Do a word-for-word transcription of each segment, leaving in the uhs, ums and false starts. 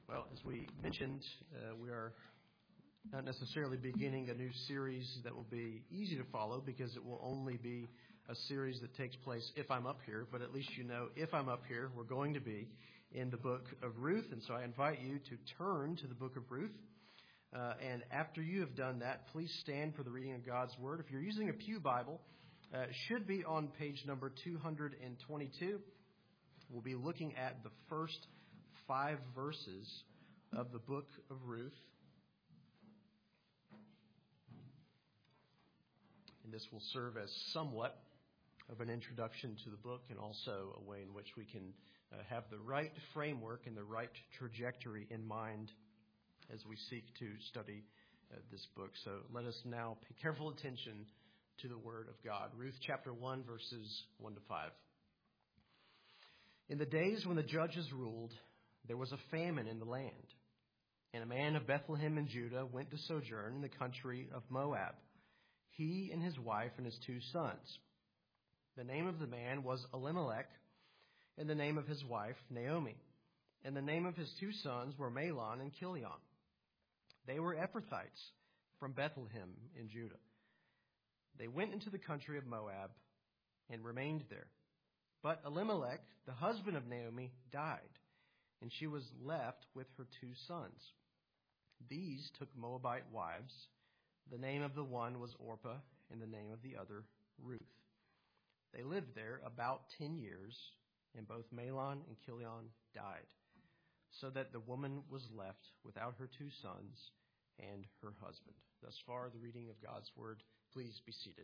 Well, as we mentioned, uh, we are not necessarily beginning a new series that will be easy to follow because it will only be a series that takes place if I'm up here. But at least you know if I'm up here, we're going to be in the book of Ruth. And so I invite you to turn to the book of Ruth. Uh, and after you have done that, please stand for the reading of God's Word. If you're using a Pew Bible, uh, it should be on page number two hundred twenty-two. We'll be looking at the first five verses of the book of Ruth. And this will serve as somewhat of an introduction to the book and also a way in which we can uh, have the right framework and the right trajectory in mind as we seek to study uh, this book. So let us now pay careful attention to the Word of God. Ruth chapter one, verses one to five. In the days when the judges ruled, there was a famine in the land, and a man of Bethlehem in Judah went to sojourn in the country of Moab, he and his wife and his two sons. The name of the man was Elimelech, and the name of his wife Naomi, and the name of his two sons were Mahlon and Chilion. They were Ephrathites from Bethlehem in Judah. They went into the country of Moab and remained there. But Elimelech, the husband of Naomi, died, and she was left with her two sons. These took Moabite wives. The name of the one was Orpah, and the name of the other Ruth. They lived there about ten years, and both Mahlon and Chilion died, so that the woman was left without her two sons and her husband. Thus far, the reading of God's Word. Please be seated.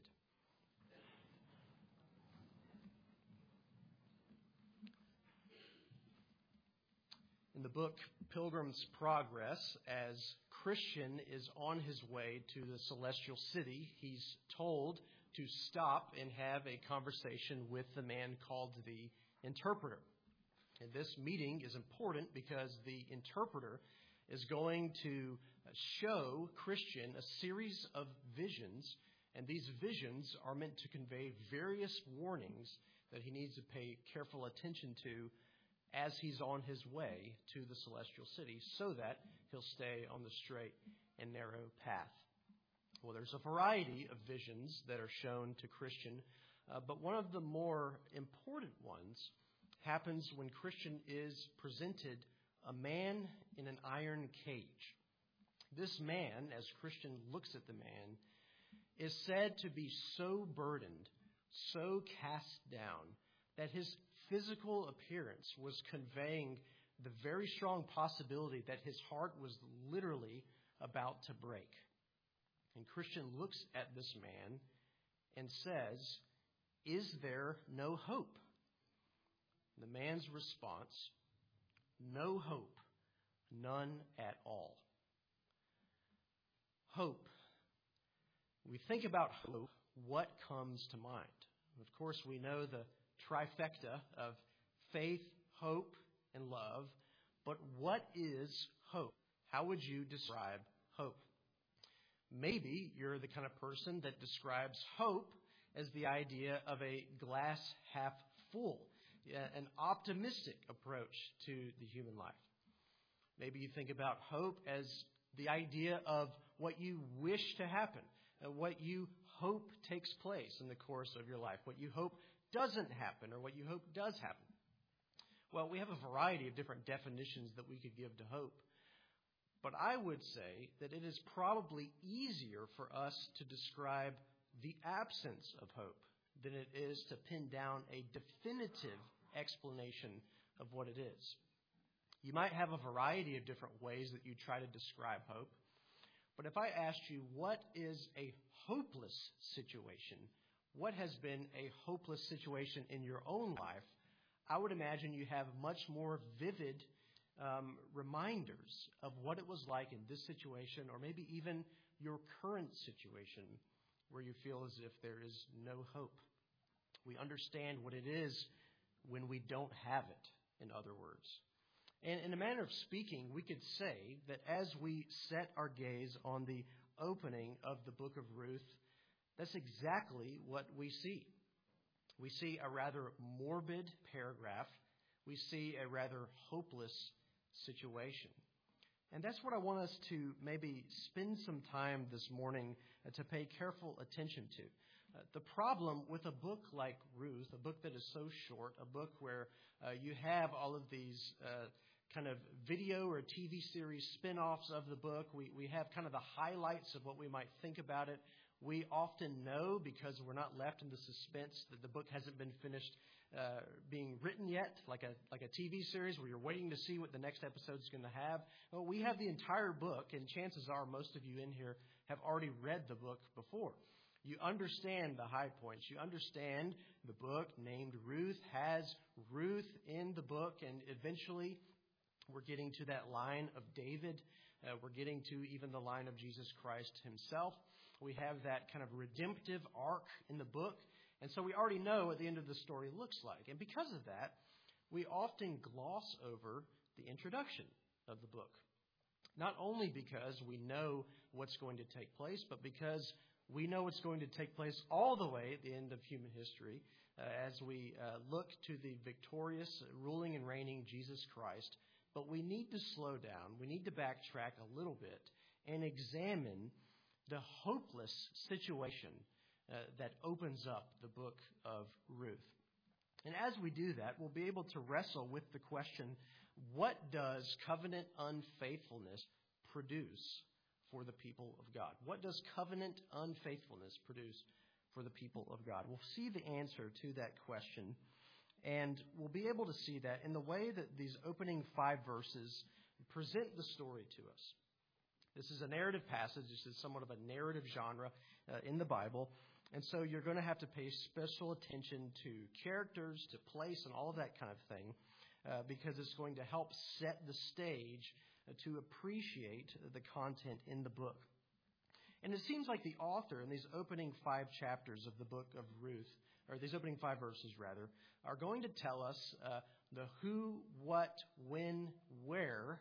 In the book Pilgrim's Progress, as Christian is on his way to the celestial city, he's told to stop and have a conversation with the man called the interpreter. And this meeting is important because the interpreter is going to show Christian a series of visions, and these visions are meant to convey various warnings that he needs to pay careful attention to as he's on his way to the celestial city so that he'll stay on the straight and narrow path. Well, there's a variety of visions that are shown to Christian, uh, but one of the more important ones happens when Christian is presented a man in an iron cage. This man, as Christian looks at the man, is said to be so burdened, so cast down, that his physical appearance was conveying the very strong possibility that his heart was literally about to break. And Christian looks at this man and says, "Is there no hope?" The man's response, "No hope, none at all." Hope. When we think about hope, what comes to mind? Of course, we know the trifecta of faith, hope, and love. But what is hope? How would you describe hope? Maybe you're the kind of person that describes hope as the idea of a glass half full, an optimistic approach to the human life. Maybe you think about hope as the idea of what you wish to happen, what you hope takes place in the course of your life, what you hope doesn't happen, or what you hope does happen. Well, we have a variety of different definitions that we could give to hope. But I would say that it is probably easier for us to describe the absence of hope than it is to pin down a definitive explanation of what it is. You might have a variety of different ways that you try to describe hope. But if I asked you, what is a hopeless situation? What has been a hopeless situation in your own life? I would imagine you have much more vivid um, reminders of what it was like in this situation, or maybe even your current situation where you feel as if there is no hope. We understand what it is when we don't have it, in other words. And in a manner of speaking, we could say that as we set our gaze on the opening of the book of Ruth, that's exactly what we see. We see a rather morbid paragraph. We see a rather hopeless situation. And that's what I want us to maybe spend some time this morning uh, to pay careful attention to. Uh, the problem with a book like Ruth, a book that is so short, a book where uh, you have all of these uh, kind of video or T V series spin-offs of the book, we, we have kind of the highlights of what we might think about it. We often know, because we're not left in the suspense, that the book hasn't been finished uh, being written yet, like a like a T V series where you're waiting to see what the next episode is going to have. Well, we have the entire book, and chances are most of you in here have already read the book before. You understand the high points. You understand the book named Ruth has Ruth in the book, and eventually we're getting to that line of David. Uh, we're getting to even the line of Jesus Christ himself. We have that kind of redemptive arc in the book. And so we already know what the end of the story looks like. And because of that, we often gloss over the introduction of the book. Not only because we know what's going to take place, but because we know what's going to take place all the way at the end of human history uh, as we uh, look to the victorious, ruling and reigning Jesus Christ. But we need to slow down. We need to backtrack a little bit and examine the hopeless situation uh, that opens up the book of Ruth. And as we do that, we'll be able to wrestle with the question, what does covenant unfaithfulness produce for the people of God? What does covenant unfaithfulness produce for the people of God? We'll see the answer to that question, and we'll be able to see that in the way that these opening five verses present the story to us. This is a narrative passage. This is somewhat of a narrative genre uh, in the Bible. And so you're going to have to pay special attention to characters, to place, and all of that kind of thing, uh, because it's going to help set the stage uh, to appreciate the content in the book. And it seems like the author in these opening five chapters of the book of Ruth, or these opening five verses rather, are going to tell us uh, the who, what, when, where,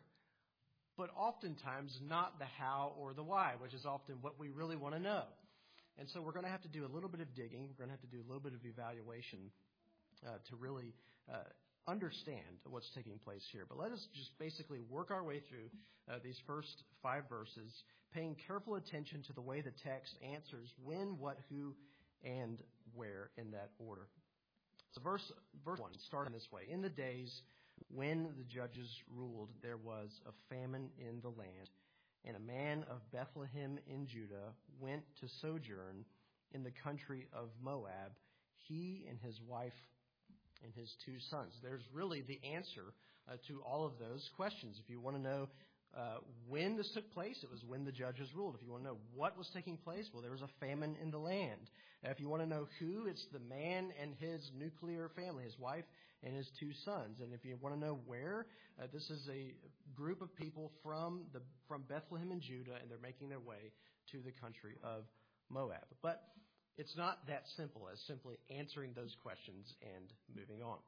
but oftentimes not the how or the why, which is often what we really want to know. And so we're going to have to do a little bit of digging. We're going to have to do a little bit of evaluation uh, to really uh, understand what's taking place here. But let us just basically work our way through uh, these first five verses, paying careful attention to the way the text answers when, what, who, and where in that order. So verse, verse one, starting this way. In the days when the judges ruled, there was a famine in the land, and a man of Bethlehem in Judah went to sojourn in the country of Moab, he and his wife and his two sons. There's really the answer uh, to all of those questions. If you want to know uh, when this took place, it was when the judges ruled. If you want to know what was taking place, well, there was a famine in the land. Uh, if you want to know who, it's the man and his nuclear family, his wife and his two sons. And if you want to know where, uh, this is a group of people from the from Bethlehem in Judah, and they're making their way to the country of Moab. But it's not that simple as simply answering those questions and moving on.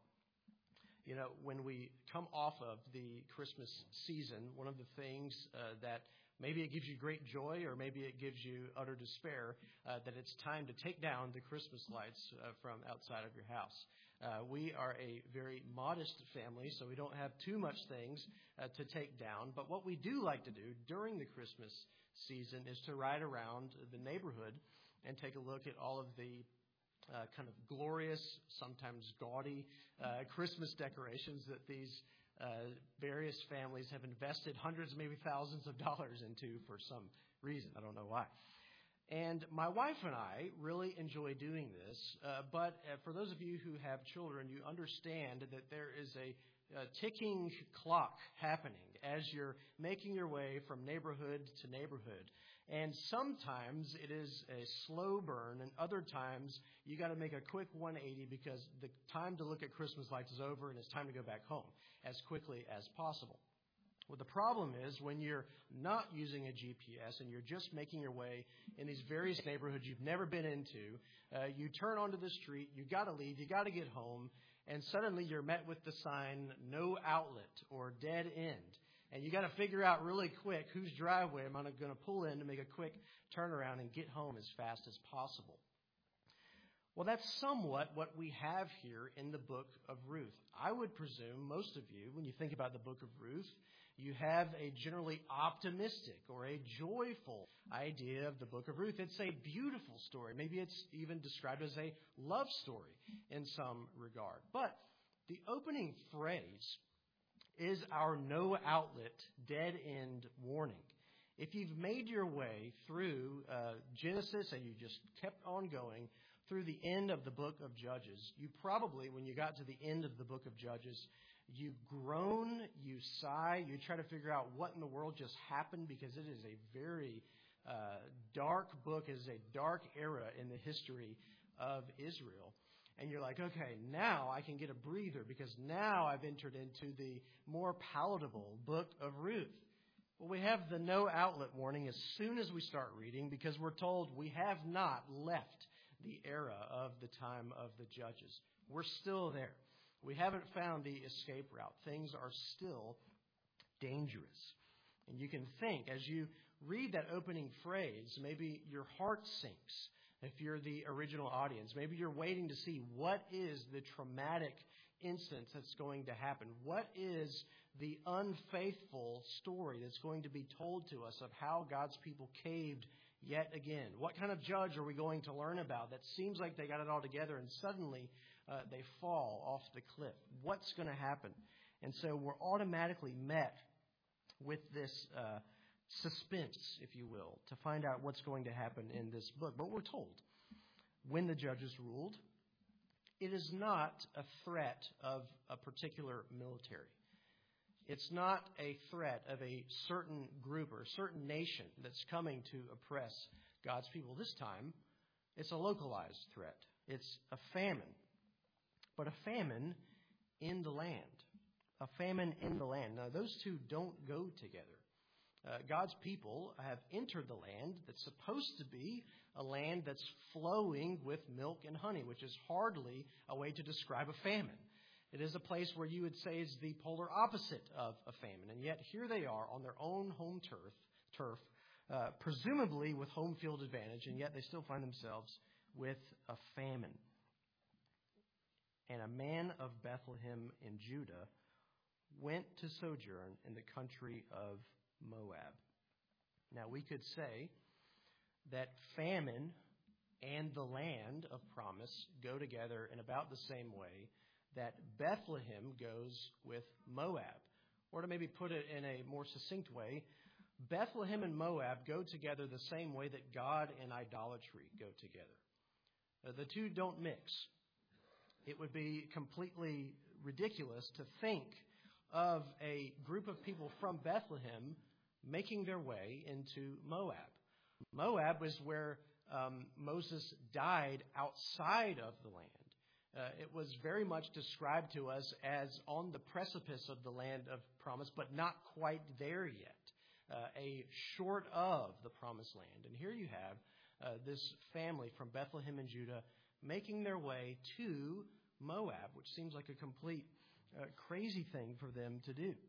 You know, when we come off of the Christmas season, one of the things uh, that maybe it gives you great joy or maybe it gives you utter despair, uh, that it's time to take down the Christmas lights uh, from outside of your house. Uh, we are a very modest family, so we don't have too much things uh, to take down. But what we do like to do during the Christmas season is to ride around the neighborhood and take a look at all of the uh, kind of glorious, sometimes gaudy uh, Christmas decorations that these uh, various families have invested hundreds, maybe thousands of dollars into for some reason. I don't know why. And my wife and I really enjoy doing this, uh, but uh, for those of you who have children, you understand that there is a, a ticking clock happening as you're making your way from neighborhood to neighborhood. And sometimes it is a slow burn, and other times you got to make a quick one eighty because the time to look at Christmas lights is over and it's time to go back home as quickly as possible. Well, the problem is when you're not using a G P S and you're just making your way in these various neighborhoods you've never been into, uh, you turn onto the street, you got to leave, you got to get home, and suddenly you're met with the sign, no outlet or dead end. And you got to figure out really quick whose driveway am I going to pull in to make a quick turnaround and get home as fast as possible. Well, that's somewhat what we have here in the book of Ruth. I would presume most of you, when you think about the book of Ruth, You have a generally optimistic or a joyful idea of the book of Ruth. It's a beautiful story. Maybe it's even described as a love story in some regard. But the opening phrase is our no outlet, dead end warning. If you've made your way through uh, Genesis and you just kept on going through the end of the book of Judges, you probably, when you got to the end of the book of Judges, you groan, you sigh, you try to figure out what in the world just happened, because it is a very uh, dark book. It is a dark era in the history of Israel. And you're like, okay, now I can get a breather, because now I've entered into the more palatable book of Ruth. Well, we have the no outlet warning as soon as we start reading, because we're told we have not left the era of the time of the Judges. We're still there. We haven't found the escape route. Things are still dangerous. And you can think, as you read that opening phrase, maybe your heart sinks. If you're the original audience, maybe you're waiting to see what is the traumatic instance that's going to happen. What is the unfaithful story that's going to be told to us of how God's people caved yet again? What kind of judge are we going to learn about that seems like they got it all together and suddenly uh, they fall off the cliff? What's going to happen? And so we're automatically met with this uh, suspense, if you will, to find out what's going to happen in this book. But we're told, when the judges ruled, it is not a threat of a particular military. It's not a threat of a certain group or a certain nation that's coming to oppress God's people. This time, it's a localized threat. It's a famine. But a famine in the land. A famine in the land. Now, those two don't go together. Uh, God's people have entered the land that's supposed to be a land that's flowing with milk and honey, which is hardly a way to describe a famine. It is a place where you would say is the polar opposite of a famine. And yet here they are on their own home turf, turf, uh, presumably with home field advantage, and yet they still find themselves with a famine. And a man of Bethlehem in Judah went to sojourn in the country of Moab. Now, we could say that famine and the land of promise go together in about the same way that Bethlehem goes with Moab. Or to maybe put it in a more succinct way, Bethlehem and Moab go together the same way that God and idolatry go together. Uh, the two don't mix. It would be completely ridiculous to think of a group of people from Bethlehem making their way into Moab. Moab was where um, Moses died outside of the land. Uh, it was very much described to us as on the precipice of the land of promise, but not quite there yet. Uh, a short of the promised land. And here you have uh, this family from Bethlehem and Judah making their way to Moab, which seems like a complete uh, crazy thing for them to do.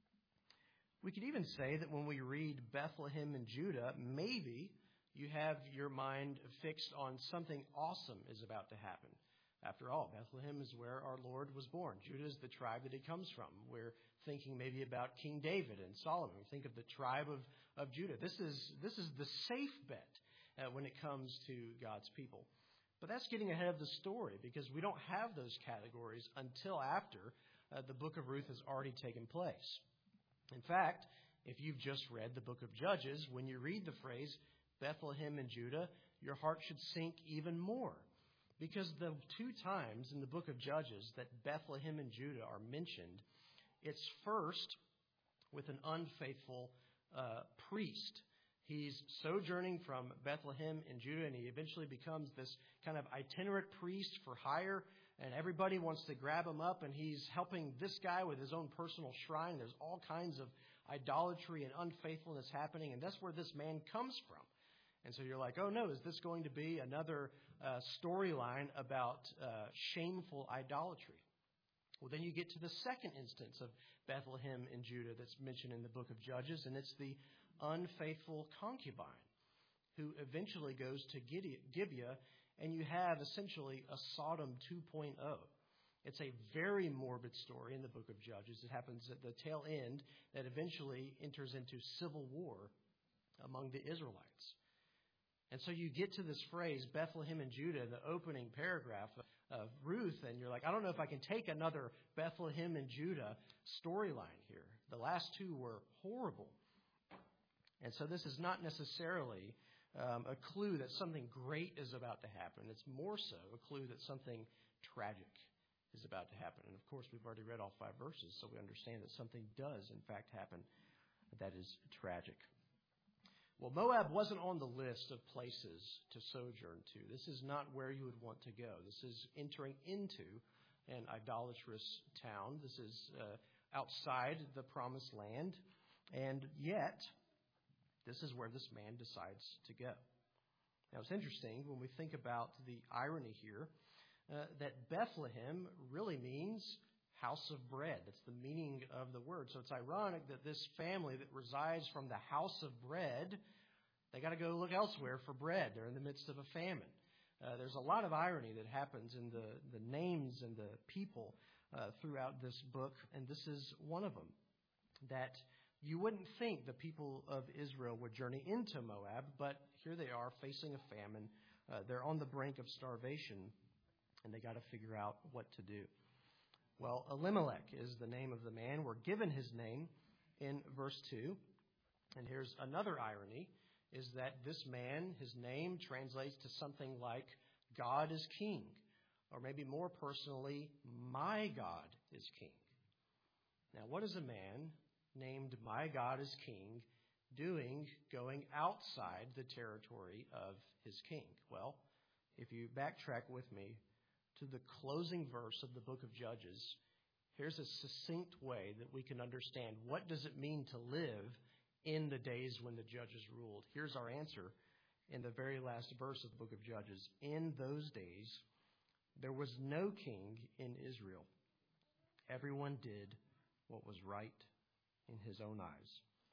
We could even say that when we read Bethlehem and Judah, maybe you have your mind fixed on something awesome is about to happen. After all, Bethlehem is where our Lord was born. Judah is the tribe that he comes from. We're thinking maybe about King David and Solomon. We think of the tribe of, of Judah. This is, this is the safe bet uh, when it comes to God's people. But that's getting ahead of the story, because we don't have those categories until after uh, the book of Ruth has already taken place. In fact, if you've just read the book of Judges, when you read the phrase Bethlehem and Judah, your heart should sink even more. Because the two times in the book of Judges that Bethlehem and Judah are mentioned, it's first with an unfaithful uh, priest. He's sojourning from Bethlehem in Judah, and he eventually becomes this kind of itinerant priest for hire, and everybody wants to grab him up, and he's helping this guy with his own personal shrine. There's all kinds of idolatry and unfaithfulness happening, and that's where this man comes from. And so you're like, oh no, is this going to be another uh, storyline about uh, shameful idolatry? Well, then you get to the second instance of Bethlehem in Judah that's mentioned in the book of Judges, and it's the unfaithful concubine who eventually goes to Gibeah, and you have essentially a Sodom two point oh. It's a very morbid story in the book of Judges. It happens at the tail end that eventually enters into civil war among the Israelites. And so you get to this phrase, Bethlehem in Judah, the opening paragraph of Ruth, and you're like, I don't know if I can take another Bethlehem in Judah storyline here. The last two were horrible. And so this is not necessarily um, a clue that something great is about to happen. It's more so a clue that something tragic is about to happen. And of course, we've already read all five verses, so we understand that something does, in fact, happen that is tragic. Well, Moab wasn't on the list of places to sojourn to. This is not where you would want to go. This is entering into an idolatrous town. This is uh, outside the promised land. And yet, this is where this man decides to go. Now, it's interesting when we think about the irony here uh, that Bethlehem really means house of bread. That's the meaning of the word. So it's ironic that this family that resides from the house of bread, they got to go look elsewhere for bread. They're in the midst of a famine. Uh, there's a lot of irony that happens in the, the names and the people uh, throughout this book, and this is one of them. That you wouldn't think the people of Israel would journey into Moab, but here they are facing a famine. Uh, they're on the brink of starvation, and they got to figure out what to do. Well, Elimelech is the name of the man. We're given his name in verse two. And here's another irony, is that this man, his name translates to something like God is king. Or maybe more personally, my God is king. Now, what is a man named My God is King doing going outside the territory of his king? Well, if you backtrack with me to the closing verse of the book of Judges, here's a succinct way that we can understand what does it mean to live in the days when the judges ruled. Here's our answer in the very last verse of the book of Judges. In those days, there was no king in Israel. Everyone did what was right in his own eyes.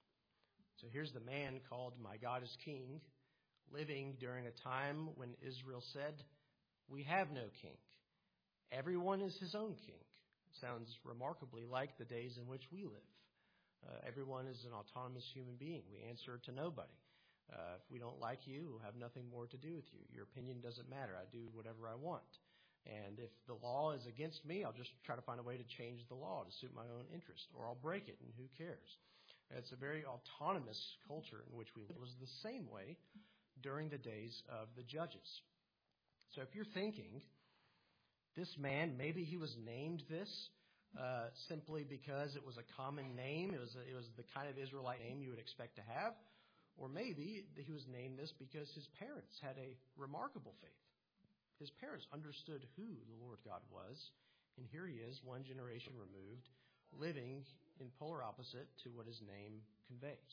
So here's the man called My God is King, living during a time when Israel said, we have no king. Everyone is his own king. Sounds remarkably like the days in which we live. Uh, everyone is an autonomous human being. We answer to nobody. Uh, if we don't like you, we'll have nothing more to do with you. Your opinion doesn't matter. I do whatever I want. And if the law is against me, I'll just try to find a way to change the law to suit my own interest, or I'll break it, and who cares? It's a very autonomous culture in which we live. It was the same way during the days of the judges. So if you're thinking, this man, maybe he was named this uh, simply because it was a common name, it was a, it was the kind of Israelite name you would expect to have, or maybe he was named this because his parents had a remarkable faith. His parents understood who the Lord God was, and here he is, one generation removed, living in polar opposite to what his name conveys.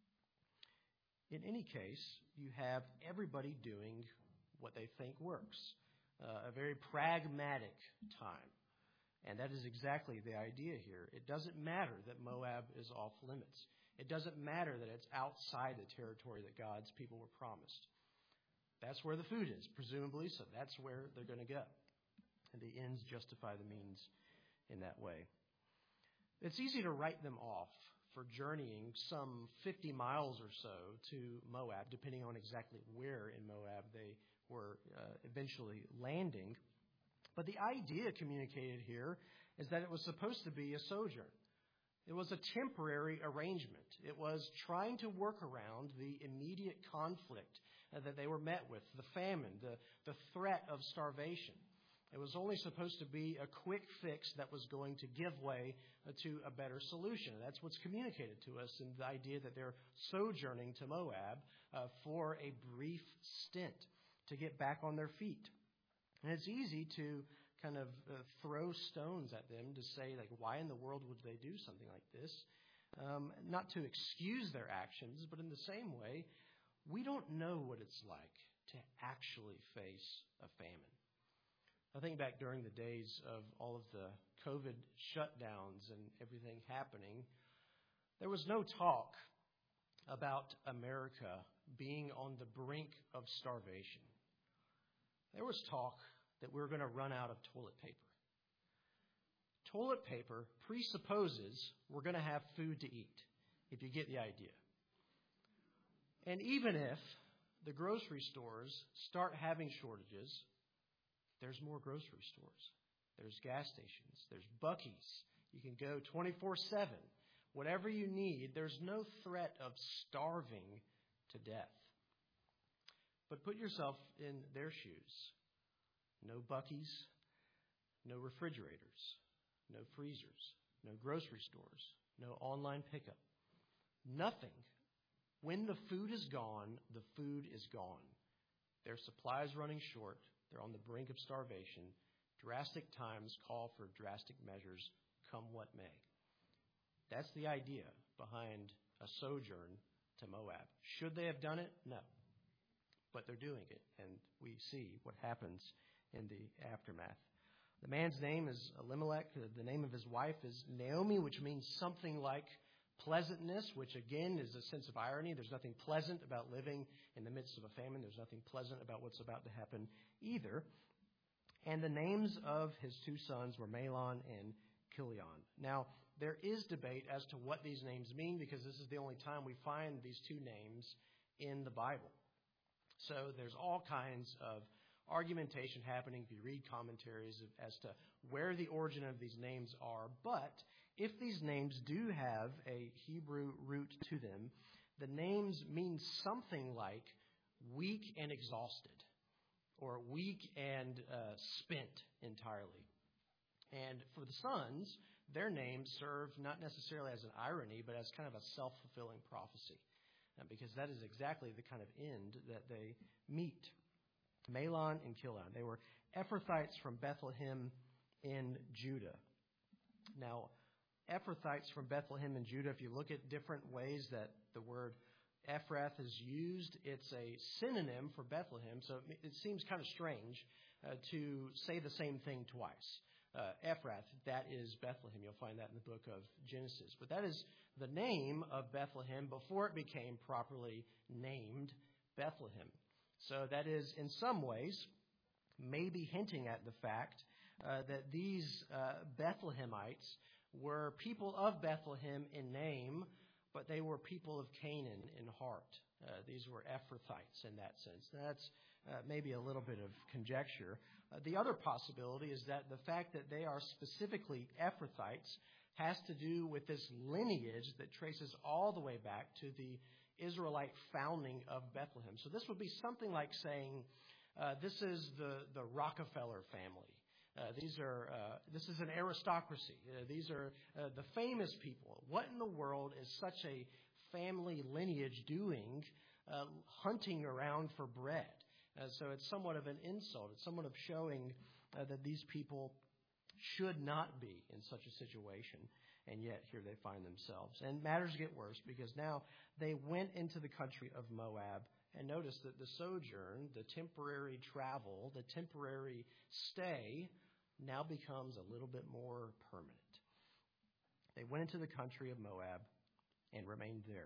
In any case, you have everybody doing what they think works. Uh, a very pragmatic time. And that is exactly the idea here. It doesn't matter that Moab is off limits. It doesn't matter that it's outside the territory that God's people were promised. That's where the food is, presumably, so that's where they're going to go. And the ends justify the means in that way. It's easy to write them off for journeying some fifty miles or so to Moab, depending on exactly where in Moab they were uh, eventually landing. But the idea communicated here is that it was supposed to be a sojourn. It was a temporary arrangement. It was trying to work around the immediate conflict uh, that they were met with, the famine, the, the threat of starvation. It was only supposed to be a quick fix that was going to give way uh, to a better solution. That's what's communicated to us in the idea that they're sojourning to Moab uh, for a brief stint, to get back on their feet. And it's easy to kind of uh, throw stones at them to say, like, why in the world would they do something like this? Um, not to excuse their actions, but in the same way, we don't know what it's like to actually face a famine. I think back during the days of all of the COVID shutdowns and everything happening, there was no talk about America being on the brink of starvation. There was talk that we were going to run out of toilet paper. toilet paper presupposes we're going to have food to eat, if you get the idea. And even if the grocery stores start having shortages, there's more grocery stores. There's gas stations. There's Buc-ee's. You can go twenty-four seven. Whatever you need, there's no threat of starving to death. But put yourself in their shoes. No Buc-ee's, no refrigerators, no freezers, no grocery stores, no online pickup. Nothing. When the food is gone, the food is gone. Their supply is running short. They're on the brink of starvation. Drastic times call for drastic measures, come what may. That's the idea behind a sojourn to Moab. Should they have done it? No. But they're doing it, and we see what happens in the aftermath. The man's name is Elimelech. The name of his wife is Naomi, which means something like pleasantness, which again is a sense of irony. There's nothing pleasant about living in the midst of a famine. There's nothing pleasant about what's about to happen either. And the names of his two sons were Mahlon and Chilion. Now, there is debate as to what these names mean, because this is the only time we find these two names in the Bible. So there's all kinds of argumentation happening if you read commentaries as to where the origin of these names are. But if these names do have a Hebrew root to them, the names mean something like weak and exhausted, or weak and uh, spent entirely. And for the sons, their names serve not necessarily as an irony, but as kind of a self-fulfilling prophecy, uh, because that is exactly the kind of end that they meet. Mahlon and Chilion. They were Ephrathites from Bethlehem in Judah. Now, Ephrathites from Bethlehem in Judah, if you look at different ways that the word Ephrath is used, it's a synonym for Bethlehem, so it, it seems kind of strange uh, to say the same thing twice. Uh, Ephrath, that is Bethlehem. You'll find that in the book of Genesis. But that is the name of Bethlehem before it became properly named Bethlehem. So that is, in some ways, maybe hinting at the fact uh, that these uh, Bethlehemites were people of Bethlehem in name, but they were people of Canaan in heart. Uh, these were Ephrathites in that sense. That's uh, maybe a little bit of conjecture. Uh, the other possibility is that the fact that they are specifically Ephrathites has to do with this lineage that traces all the way back to the Israelite founding of Bethlehem. So this would be something like saying, uh, this is the, the Rockefeller family. Uh, these are uh, this is an aristocracy. Uh, these are uh, the famous people. What in the world is such a family lineage doing, uh, hunting around for bread? Uh, so it's somewhat of an insult. It's somewhat of showing uh, that these people should not be in such a situation. And yet, here they find themselves. And matters get worse, because now they went into the country of Moab. And notice that the sojourn, the temporary travel, the temporary stay, now becomes a little bit more permanent. They went into the country of Moab and remained there.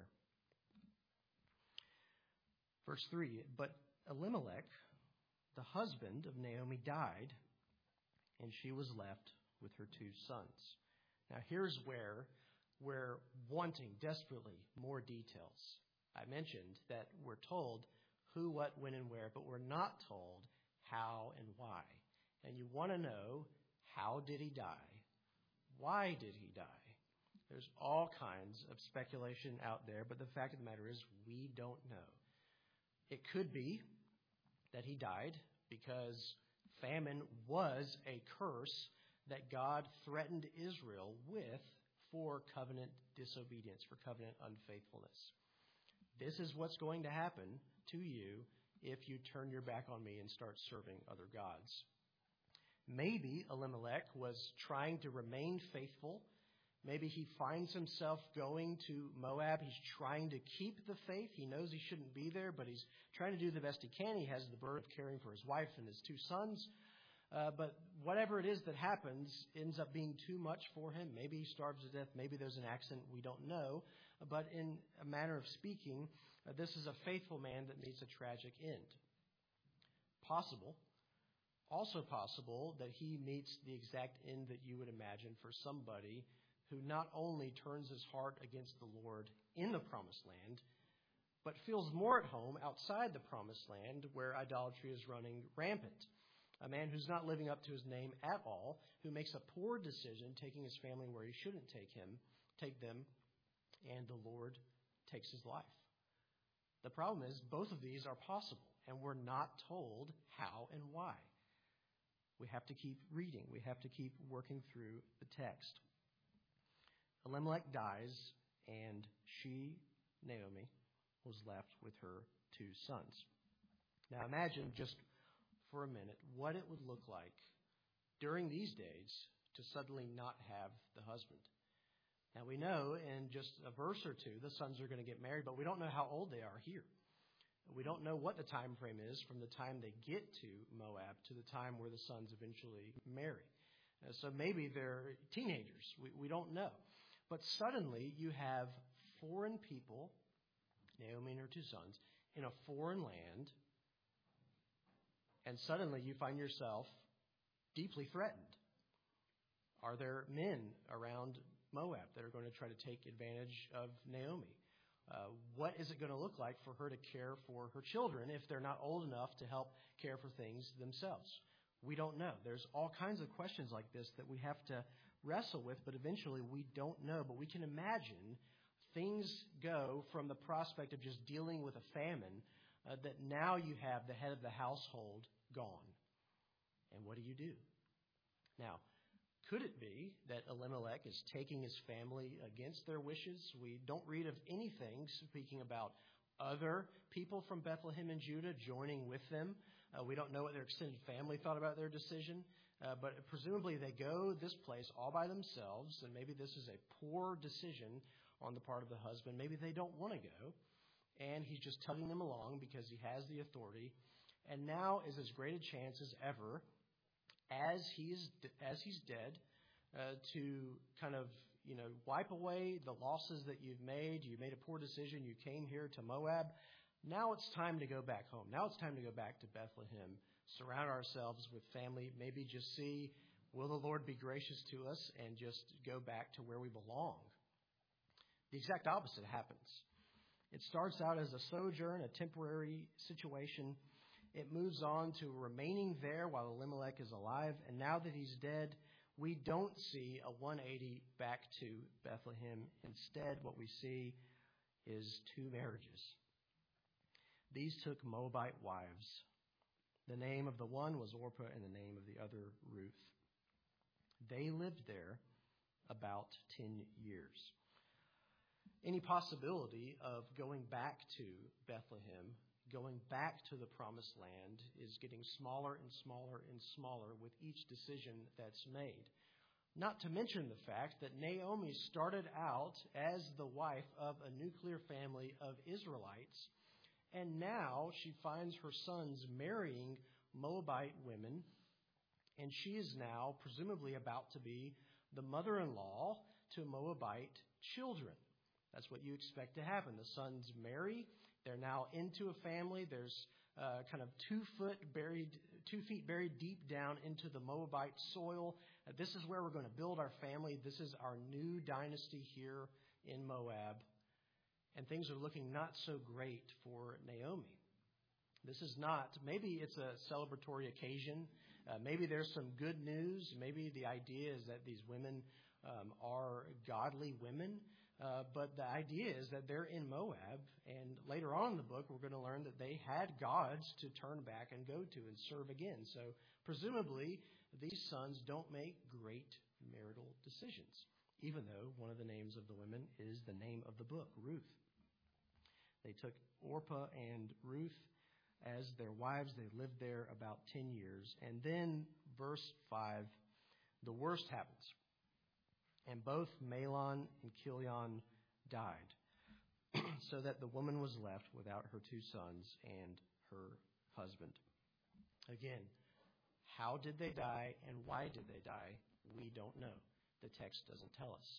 Verse three, but Elimelech, the husband of Naomi, died, and she was left with her two sons. Now, here's where we're wanting desperately more details. I mentioned that we're told who, what, when, and where, but we're not told how and why. And you want to know, how did he die? Why did he die? There's all kinds of speculation out there, but the fact of the matter is we don't know. It could be that he died because famine was a curse that God threatened Israel with for covenant disobedience, for covenant unfaithfulness. This is what's going to happen to you if you turn your back on me and start serving other gods. Maybe Elimelech was trying to remain faithful. Maybe he finds himself going to Moab. He's trying to keep the faith. He knows he shouldn't be there, but he's trying to do the best he can. He has the burden of caring for his wife and his two sons. Uh, but whatever it is that happens ends up being too much for him. Maybe he starves to death. Maybe there's an accident. We don't know. But in a manner of speaking, uh, this is a faithful man that meets a tragic end. Possible Also possible that he meets the exact end that you would imagine for somebody who not only turns his heart against the Lord in the promised land, but feels more at home outside the promised land where idolatry is running rampant. A man who's not living up to his name at all, who makes a poor decision taking his family where he shouldn't take him, take them, and the Lord takes his life. The problem is both of these are possible, and we're not told how and why. We have to keep reading. We have to keep working through the text. Elimelech dies, and she, Naomi, was left with her two sons. Now imagine just for a minute what it would look like during these days to suddenly not have the husband. Now we know in just a verse or two the sons are going to get married, but we don't know how old they are here. We don't know what the time frame is from the time they get to Moab to the time where the sons eventually marry. Uh, so maybe they're teenagers. We, we don't know. But suddenly you have foreign people, Naomi and her two sons, in a foreign land, and suddenly you find yourself deeply threatened. Are there men around Moab that are going to try to take advantage of Naomi? Uh, what is it going to look like for her to care for her children if they're not old enough to help care for things themselves? We don't know. There's all kinds of questions like this that we have to wrestle with, but eventually we don't know. But we can imagine things go from the prospect of just dealing with a famine uh, that now you have the head of the household gone. And what do you do? Now, could it be that Elimelech is taking his family against their wishes? We don't read of anything speaking about other people from Bethlehem and Judah joining with them. Uh, we don't know what their extended family thought about their decision. Uh, but presumably they go this place all by themselves, and maybe this is a poor decision on the part of the husband. Maybe they don't want to go, and he's just tugging them along because he has the authority. And now is as great a chance as ever, as he's as he's dead, uh, to kind of you know wipe away the losses that you've made. You made a poor decision. You came here to Moab. Now it's time to go back home. Now it's time to go back to Bethlehem. Surround ourselves with family. Maybe just see, will the Lord be gracious to us and just go back to where we belong? The exact opposite happens. It starts out as a sojourn, a temporary situation. It moves on to remaining there while Elimelech is alive. And now that he's dead, we don't see a one eighty back to Bethlehem. Instead, what we see is two marriages. These took Moabite wives. The name of the one was Orpah and the name of the other Ruth. They lived there about ten years. Any possibility of going back to Bethlehem, going back to the promised land, is getting smaller and smaller and smaller with each decision that's made. Not to mention the fact that Naomi started out as the wife of a nuclear family of Israelites, and now she finds her sons marrying Moabite women, and she is now presumably about to be the mother-in-law to Moabite children. That's what you expect to happen. The sons marry. They're now into a family. There's uh, kind of two foot buried, two feet buried deep down into the Moabite soil. Uh, this is where we're going to build our family. This is our new dynasty here in Moab. And things are looking not so great for Naomi. This is not, maybe it's a celebratory occasion. Uh, maybe there's some good news. Maybe the idea is that these women um, are godly women. Uh, but the idea is that they're in Moab, and later on in the book, we're going to learn that they had gods to turn back and go to and serve again. So presumably, these sons don't make great marital decisions, even though one of the names of the women is the name of the book, Ruth. They took Orpah and Ruth as their wives. They lived there about ten years. And then, verse five, the worst happens. And both Mahlon and Chilion died, so that the woman was left without her two sons and her husband. Again, how did they die and why did they die? We don't know. The text doesn't tell us.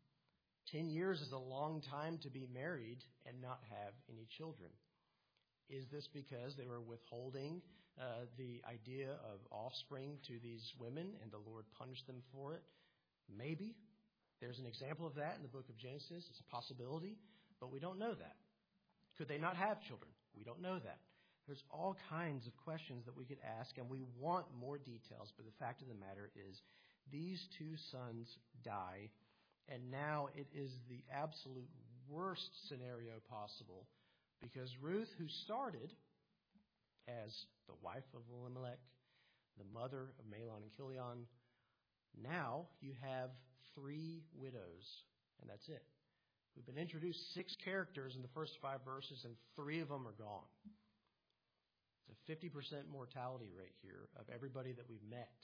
Ten years is a long time to be married and not have any children. Is this because they were withholding uh, the idea of offspring to these women and the Lord punished them for it? Maybe. There's an example of that in the book of Genesis. It's a possibility, but we don't know that. Could they not have children? We don't know that. There's all kinds of questions that we could ask, and we want more details, but the fact of the matter is these two sons die, and now it is the absolute worst scenario possible because Ruth, who started as the wife of Elimelech, the mother of Mahlon and Chilion, now you have three widows, and that's it. We've been introduced six characters in the first five verses, and three of them are gone. It's a fifty percent mortality rate here of everybody that we've met.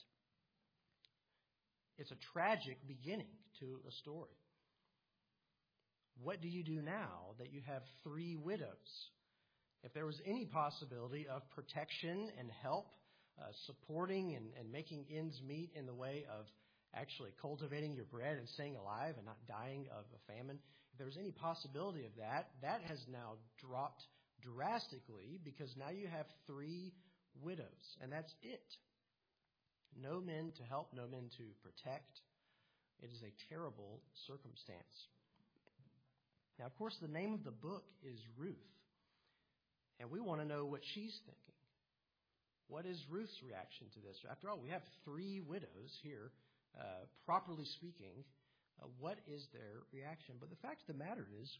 It's a tragic beginning to a story. What do you do now that you have three widows? If there was any possibility of protection and help, uh, supporting and, and making ends meet in the way of actually cultivating your bread and staying alive and not dying of a famine, if there was any possibility of that, that has now dropped drastically because now you have three widows, and that's it. No men to help, no men to protect. It is a terrible circumstance. Now, of course, the name of the book is Ruth, and we want to know what she's thinking. What is Ruth's reaction to this? After all, we have three widows here, uh, properly speaking. Uh, what is their reaction? But the fact of the matter is,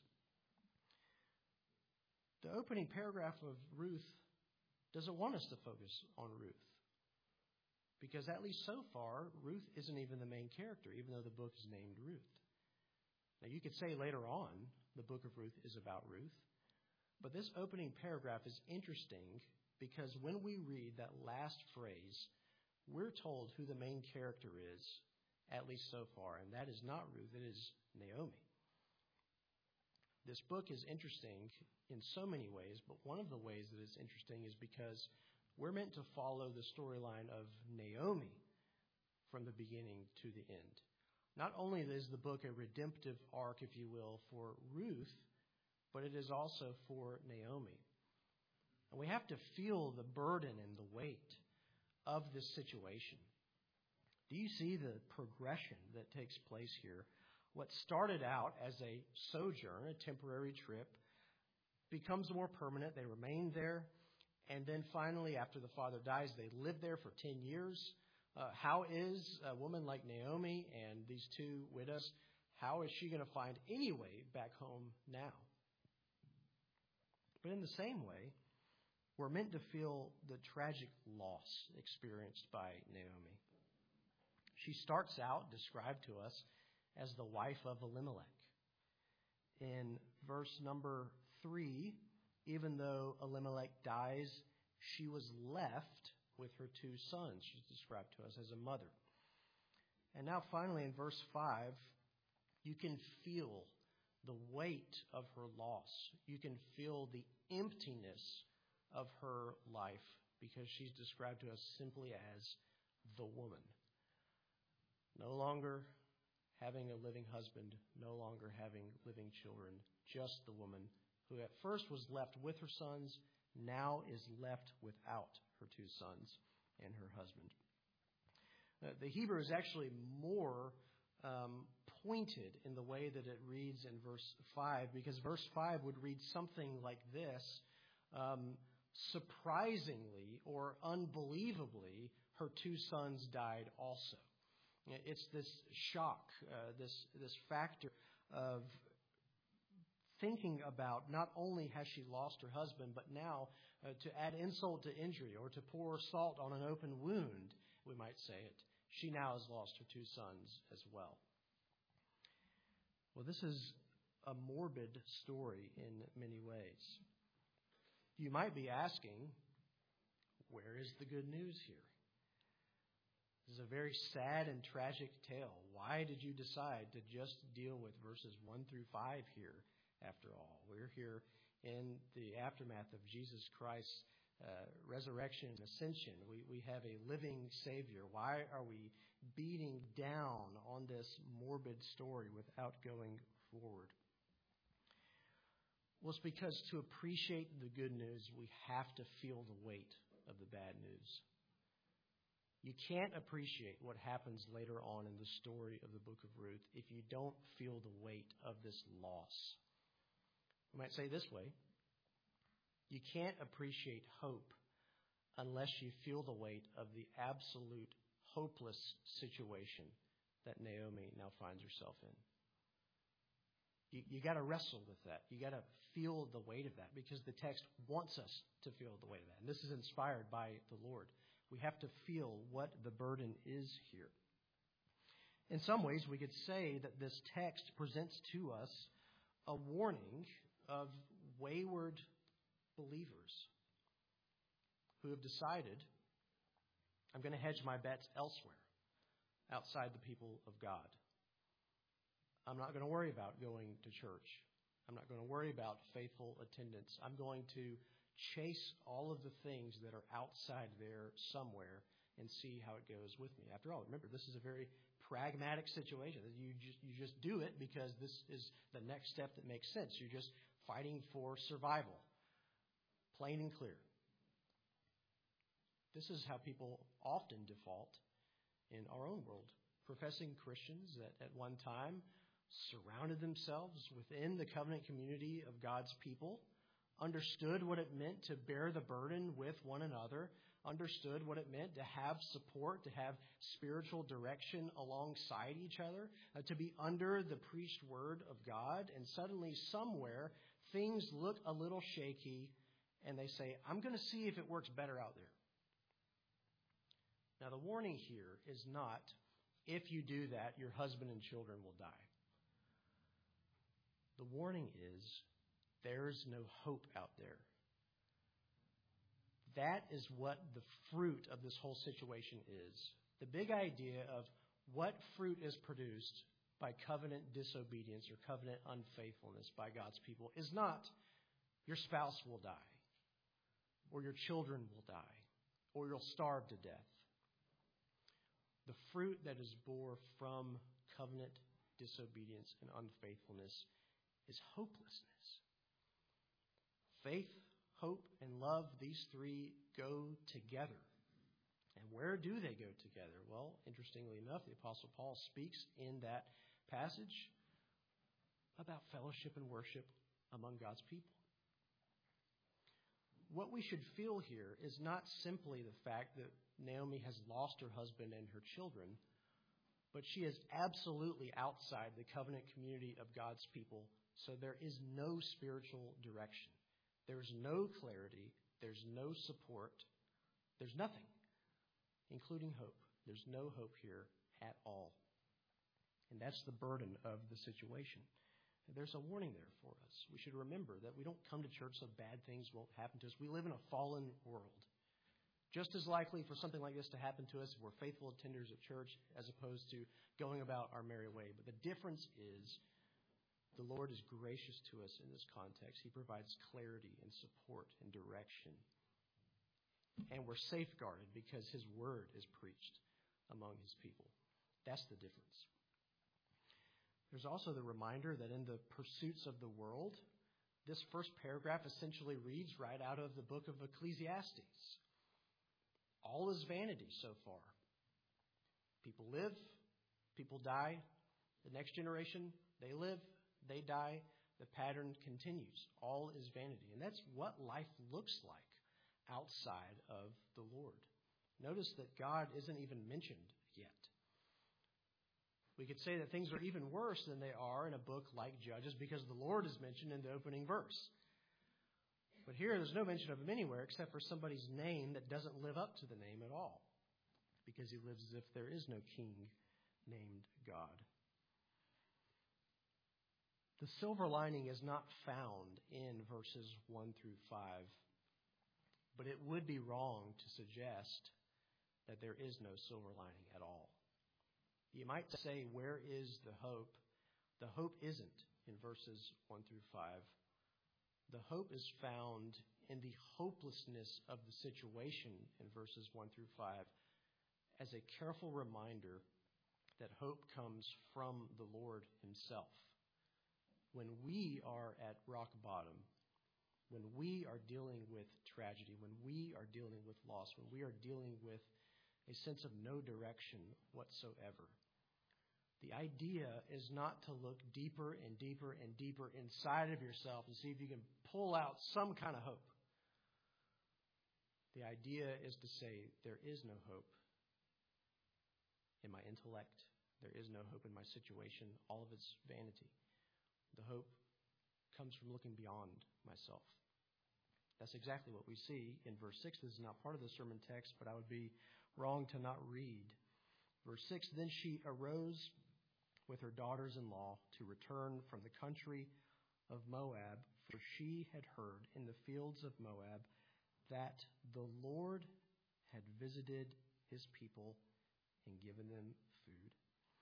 the opening paragraph of Ruth doesn't want us to focus on Ruth. Because at least so far, Ruth isn't even the main character, even though the book is named Ruth. Now, you could say later on the book of Ruth is about Ruth. But this opening paragraph is interesting because when we read that last phrase, we're told who the main character is, at least so far. And that is not Ruth, it is Naomi. This book is interesting in so many ways, but one of the ways that it's interesting is because we're meant to follow the storyline of Naomi from the beginning to the end. Not only is the book a redemptive arc, if you will, for Ruth, but it is also for Naomi. And we have to feel the burden and the weight of this situation. Do you see the progression that takes place here? What started out as a sojourn, a temporary trip, becomes more permanent. They remain there. And then finally, after the father dies, they live there for ten years. Uh, how is a woman like Naomi and these two widows, how is she going to find any way back home now? But in the same way, we're meant to feel the tragic loss experienced by Naomi. She starts out, described to us, as the wife of Elimelech. In verse number three, even though Elimelech dies, she was left with her two sons. She's described to us as a mother. And now finally in verse five, you can feel the weight of her loss. You can feel the emptiness of her life because she's described to us simply as the woman. No longer having a living husband, no longer having living children, just the woman who at first was left with her sons, now is left without her two sons and her husband. Uh, the Hebrew is actually more um, pointed in the way that it reads in verse five, because verse five would read something like this: um, surprisingly or unbelievably, her two sons died also. It's this shock, uh, this this factor of thinking about not only has she lost her husband, but now uh, to add insult to injury or to pour salt on an open wound, we might say it, she now has lost her two sons as well. Well, this is a morbid story in many ways. You might be asking, where is the good news here? This is a very sad and tragic tale. Why did you decide to just deal with verses one through five here, after all? We're here in the aftermath of Jesus Christ's uh, resurrection and ascension. We, we have a living Savior. Why are we beating down on this morbid story without going forward? Well, it's because to appreciate the good news, we have to feel the weight of the bad news. You can't appreciate what happens later on in the story of the book of Ruth if you don't feel the weight of this loss. We might say it this way: you can't appreciate hope unless you feel the weight of the absolute hopeless situation that Naomi now finds herself in. You, you got to wrestle with that. You got to feel the weight of that because the text wants us to feel the weight of that. And this is inspired by the Lord. We have to feel what the burden is here. In some ways, we could say that this text presents to us a warning of wayward believers who have decided, I'm going to hedge my bets elsewhere, outside the people of God. I'm not going to worry about going to church. I'm not going to worry about faithful attendance. I'm going to chase all of the things that are outside there somewhere and see how it goes with me. After all, remember, this is a very pragmatic situation. You just, you just do it because this is the next step that makes sense. You're just fighting for survival, plain and clear. This is how people often default in our own world. Professing Christians that at one time surrounded themselves within the covenant community of God's people, understood what it meant to bear the burden with one another, understood what it meant to have support, to have spiritual direction alongside each other, uh, to be under the preached word of God, and suddenly somewhere things look a little shaky and they say, I'm going to see if it works better out there. Now the warning here is not, if you do that, your husband and children will die. The warning is, there's no hope out there. That is what the fruit of this whole situation is. The big idea of what fruit is produced by covenant disobedience or covenant unfaithfulness by God's people is not your spouse will die, or your children will die, or you'll starve to death. The fruit that is born from covenant disobedience and unfaithfulness is hopelessness. Faith, hope, and love, these three go together. And where do they go together? Well, interestingly enough, the Apostle Paul speaks in that passage about fellowship and worship among God's people. What we should feel here is not simply the fact that Naomi has lost her husband and her children, but she is absolutely outside the covenant community of God's people, so there is no spiritual direction. There's no clarity. There's no support. There's nothing, including hope. There's no hope here at all. And that's the burden of the situation. And there's a warning there for us. We should remember that we don't come to church so bad things won't happen to us. We live in a fallen world. Just as likely for something like this to happen to us if we're faithful attenders at church as opposed to going about our merry way. But the difference is the Lord is gracious to us in this context. He provides clarity and support and direction. And we're safeguarded because His word is preached among His people. That's the difference. There's also the reminder that in the pursuits of the world, this first paragraph essentially reads right out of the book of Ecclesiastes. All is vanity so far. People live, people die. The next generation, they live, they die. The pattern continues. All is vanity. And that's what life looks like outside of the Lord. Notice that God isn't even mentioned yet. We could say that things are even worse than they are in a book like Judges because the Lord is mentioned in the opening verse. But here there's no mention of Him anywhere except for somebody's name that doesn't live up to the name at all, because He lives as if there is no king named God. The silver lining is not found in verses one through five, but it would be wrong to suggest that there is no silver lining at all. You might say, where is the hope? The hope isn't in verses one through five. The hope is found in the hopelessness of the situation in verses one through five as a careful reminder that hope comes from the Lord Himself. when we are at rock bottom, when we are dealing with tragedy, when we are dealing with loss, when we are dealing with a sense of no direction whatsoever. The idea is not to look deeper and deeper and deeper inside of yourself and see if you can pull out some kind of hope. The idea is to say, there is no hope in my intellect. There is no hope in my situation. All of it's vanity. The hope comes from looking beyond myself. That's exactly what we see in verse six. This is not part of the sermon text, but I would be wrong to not read. Verse six, then she arose with her daughters-in-law to return from the country of Moab, for she had heard in the fields of Moab that the Lord had visited his people and given them food.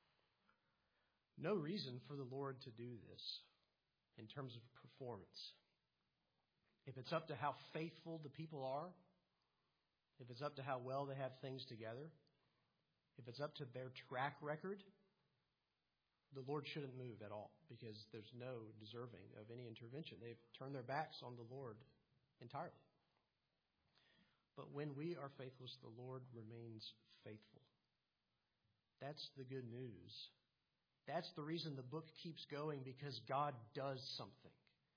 No reason for the Lord to do this in terms of performance. If it's up to how faithful the people are, if it's up to how well they have things together, if it's up to their track record, the Lord shouldn't move at all because there's no deserving of any intervention. They've turned their backs on the Lord entirely. But when we are faithless, the Lord remains faithful. That's the good news. That's the reason the book keeps going, because God does something.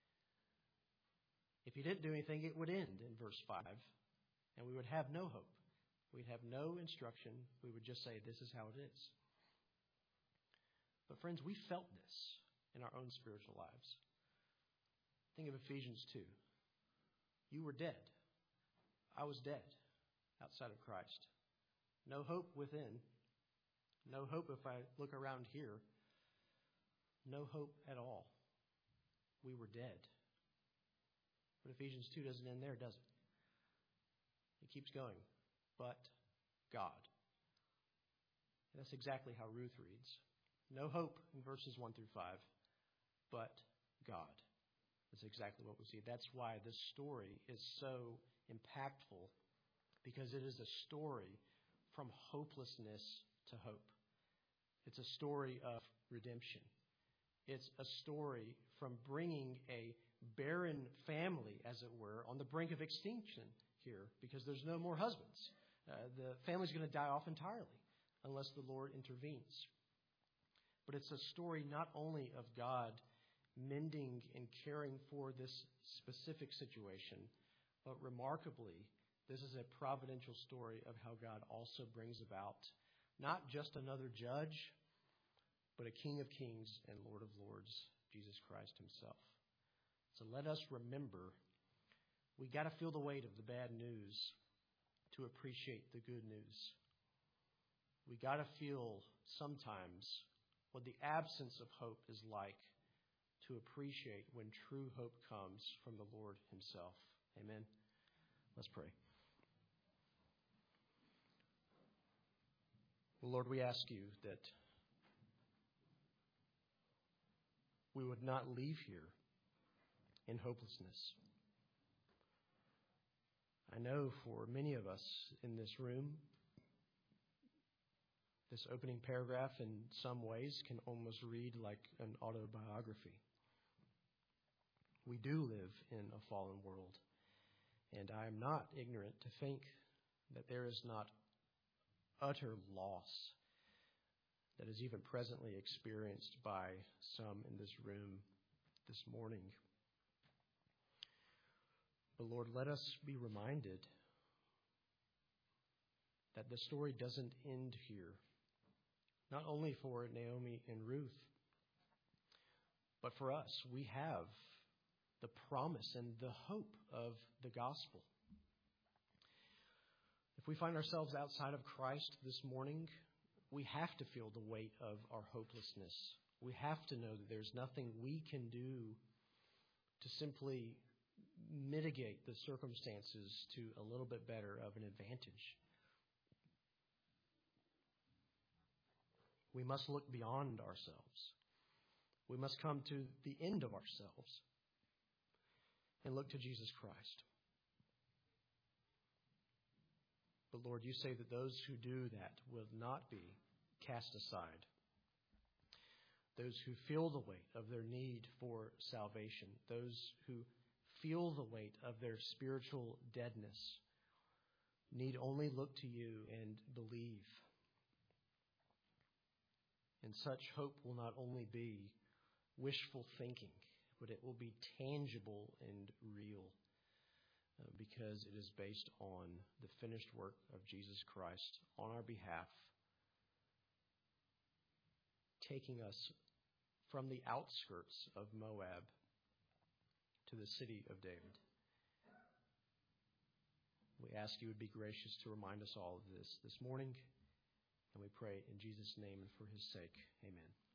If he didn't do anything, it would end in verse five, and we would have no hope. We'd have no instruction. We would just say, this is how it is. But friends, we felt this in our own spiritual lives. Think of Ephesians two. You were dead. I was dead outside of Christ. No hope within. No hope if I look around here. No hope at all. We were dead. But Ephesians two doesn't end there, does it? It keeps going. But God. And that's exactly how Ruth reads. No hope in verses one through five, but God. That's exactly what we see. That's why this story is so impactful, because it is a story from hopelessness to hope. It's a story of redemption. It's a story from bringing a barren family, as it were, on the brink of extinction here, because there's no more husbands. Uh, the family's going to die off entirely unless the Lord intervenes. But it's a story not only of God mending and caring for this specific situation, but remarkably, this is a providential story of how God also brings about not just another judge, but a King of Kings and Lord of Lords, Jesus Christ himself. So let us remember, we got to feel the weight of the bad news to appreciate the good news. We got to feel sometimes what the absence of hope is like to appreciate when true hope comes from the Lord himself. Amen. Let's pray. Well, Lord, we ask you that we would not leave here in hopelessness. I know for many of us in this room, this opening paragraph in some ways can almost read like an autobiography. We do live in a fallen world, and I am not ignorant to think that there is not utter loss that is even presently experienced by some in this room this morning. But Lord, let us be reminded that the story doesn't end here. Not only for Naomi and Ruth, but for us. We have the promise and the hope of the gospel. If we find ourselves outside of Christ this morning, we have to feel the weight of our hopelessness. We have to know that there's nothing we can do to simply mitigate the circumstances to a little bit better of an advantage. We must look beyond ourselves. We must come to the end of ourselves and look to Jesus Christ. But Lord, you say that those who do that will not be cast aside. those who feel the weight of their need for salvation, those who feel the weight of their spiritual deadness, need only look to you and believe. And such hope will not only be wishful thinking, but it will be tangible and real uh, because it is based on the finished work of Jesus Christ on our behalf, taking us from the outskirts of Moab to the city of David. We ask you would be gracious to remind us all of this this morning, and we pray in Jesus' name and for his sake. Amen.